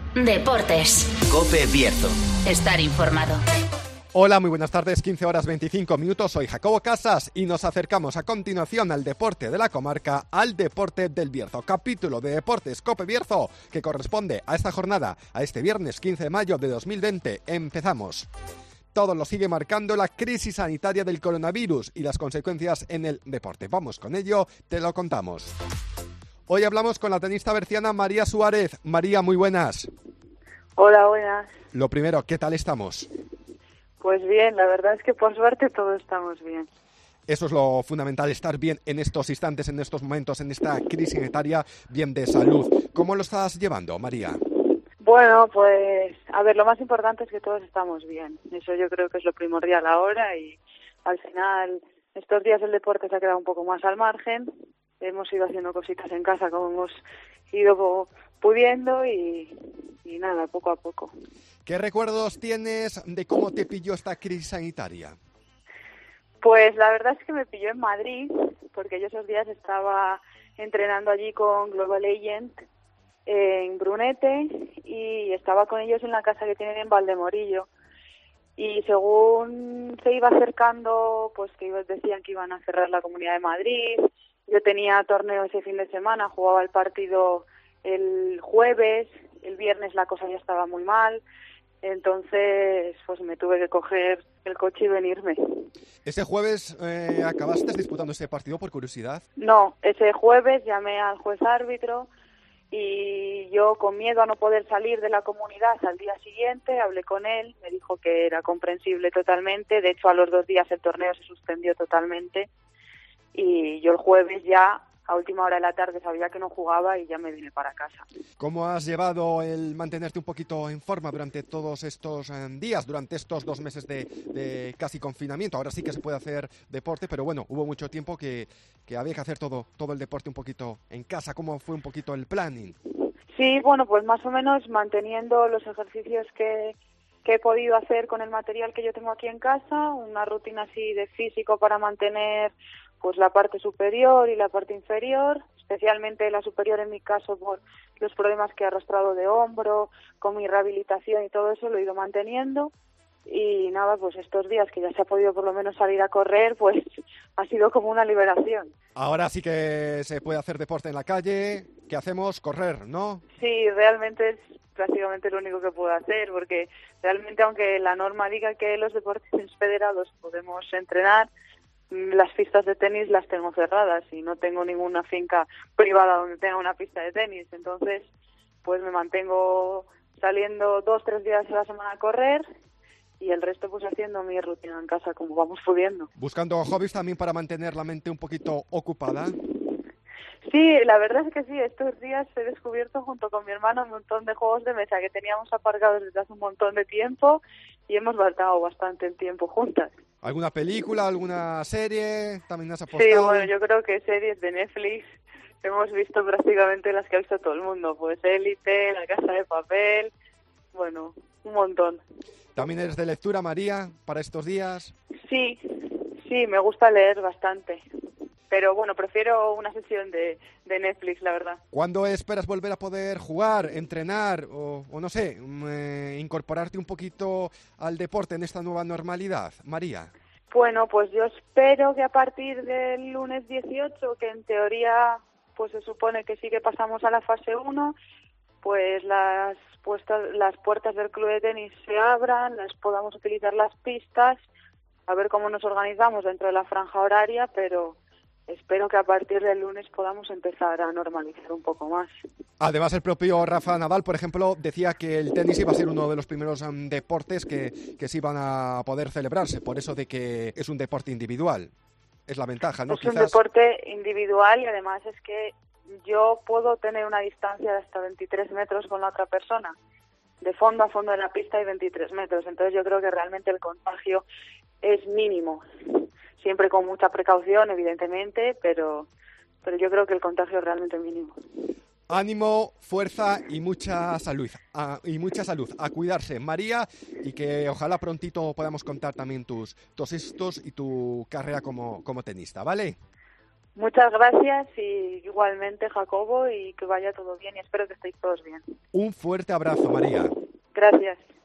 Deportes. COPE Bierzo. Estar informado. Hola, muy buenas tardes, 15 horas 25 minutos, soy Jacobo Casas y nos acercamos a continuación al deporte de la comarca, al deporte del Bierzo, capítulo de Deportes COPE Bierzo, que corresponde a esta jornada, a este viernes 15 de mayo de 2020. Empezamos. Todo lo sigue marcando la crisis sanitaria del coronavirus y las consecuencias en el deporte. Vamos con ello, te lo contamos. Hoy hablamos con la tenista berciana María Suárez. María, muy buenas. Hola, buenas. Lo primero, ¿qué tal estamos? Pues bien, la verdad es que por suerte todos estamos bien. Eso es lo fundamental, estar bien en estos instantes, en estos momentos, en esta crisis sanitaria, bien de salud. ¿Cómo lo estás llevando, María? Bueno, pues, a ver, lo más importante es que todos estamos bien. Eso yo creo que es lo primordial ahora y al final estos días el deporte se ha quedado un poco más al margen. Hemos ido haciendo cositas en casa como hemos ido pudiendo y nada, poco a poco. ¿Qué recuerdos tienes de cómo te pilló esta crisis sanitaria? Pues la verdad es que me pilló en Madrid, porque yo esos días estaba entrenando allí con Global Agent en Brunete y estaba con ellos en la casa que tienen en Valdemorillo. Y según se iba acercando, pues que decían que iban a cerrar la Comunidad de Madrid. Yo tenía torneo ese fin de semana, jugaba el partido el jueves, el viernes la cosa ya estaba muy mal. Entonces, pues me tuve que coger el coche y venirme. ¿Ese jueves acabaste disputando ese partido por curiosidad? No, ese jueves llamé al juez árbitro y yo con miedo a no poder salir de la comunidad al día siguiente hablé con él, me dijo que era comprensible totalmente, de hecho a los 2 días el torneo se suspendió totalmente y yo el jueves ya a última hora de la tarde sabía que no jugaba y ya me vine para casa. ¿Cómo has llevado el mantenerte un poquito en forma durante todos estos días, durante estos 2 meses de casi confinamiento? Ahora sí que se puede hacer deporte, pero bueno, hubo mucho tiempo que había que hacer todo el deporte un poquito en casa. ¿Cómo fue un poquito el planning? Sí, bueno, pues más o menos manteniendo los ejercicios que he podido hacer con el material que yo tengo aquí en casa, una rutina así de físico para mantener pues la parte superior y la parte inferior, especialmente la superior en mi caso por los problemas que he arrastrado de hombro, con mi rehabilitación y todo eso lo he ido manteniendo. Y nada, pues estos días que ya se ha podido por lo menos salir a correr, pues ha sido como una liberación. Ahora sí que se puede hacer deporte en la calle. ¿Qué hacemos? Correr, ¿no? Sí, realmente es prácticamente lo único que puedo hacer, porque realmente aunque la norma diga que los deportistas federados podemos entrenar, las pistas de tenis las tengo cerradas y no tengo ninguna finca privada donde tenga una pista de tenis. Entonces, pues me mantengo saliendo 2-3 días a la semana a correr y el resto pues haciendo mi rutina en casa como vamos pudiendo. ¿Buscando hobbies también para mantener la mente un poquito ocupada? Sí, la verdad es que sí, estos días he descubierto junto con mi hermano un montón de juegos de mesa que teníamos aparcados desde hace un montón de tiempo y hemos gastado bastante el tiempo juntas. ¿Alguna película, alguna serie? ¿También has apostado? Sí, bueno, yo creo que series de Netflix hemos visto prácticamente las que ha visto todo el mundo, pues Élite, La Casa de Papel, bueno, un montón. ¿También eres de lectura, María, para estos días? Sí, me gusta leer bastante. Pero bueno, prefiero una sesión de Netflix, la verdad. ¿Cuándo esperas volver a poder jugar, entrenar o no sé, incorporarte un poquito al deporte en esta nueva normalidad, María? Bueno, pues yo espero que a partir del lunes 18, que en teoría pues se supone que sí que pasamos a la fase 1, pues las puertas del club de tenis se abran, podamos utilizar las pistas, a ver cómo nos organizamos dentro de la franja horaria, pero espero que a partir del lunes podamos empezar a normalizar un poco más. Además, el propio Rafa Nadal, por ejemplo, decía que el tenis iba a ser uno de los primeros deportes que se iban a poder celebrarse, por eso de que es un deporte individual. Es la ventaja, ¿no? Es un deporte individual y además es que yo puedo tener una distancia de hasta 23 metros con la otra persona. De fondo a fondo de la pista hay 23 metros, entonces yo creo que realmente el contagio es mínimo. Siempre con mucha precaución, evidentemente, pero yo creo que el contagio es realmente mínimo. Ánimo, fuerza y mucha salud. A cuidarse, María, y que ojalá prontito podamos contar también tus éxitos y tu carrera como tenista, ¿vale? Muchas gracias y igualmente, Jacobo, y que vaya todo bien y espero que estéis todos bien. Un fuerte abrazo, María. Gracias.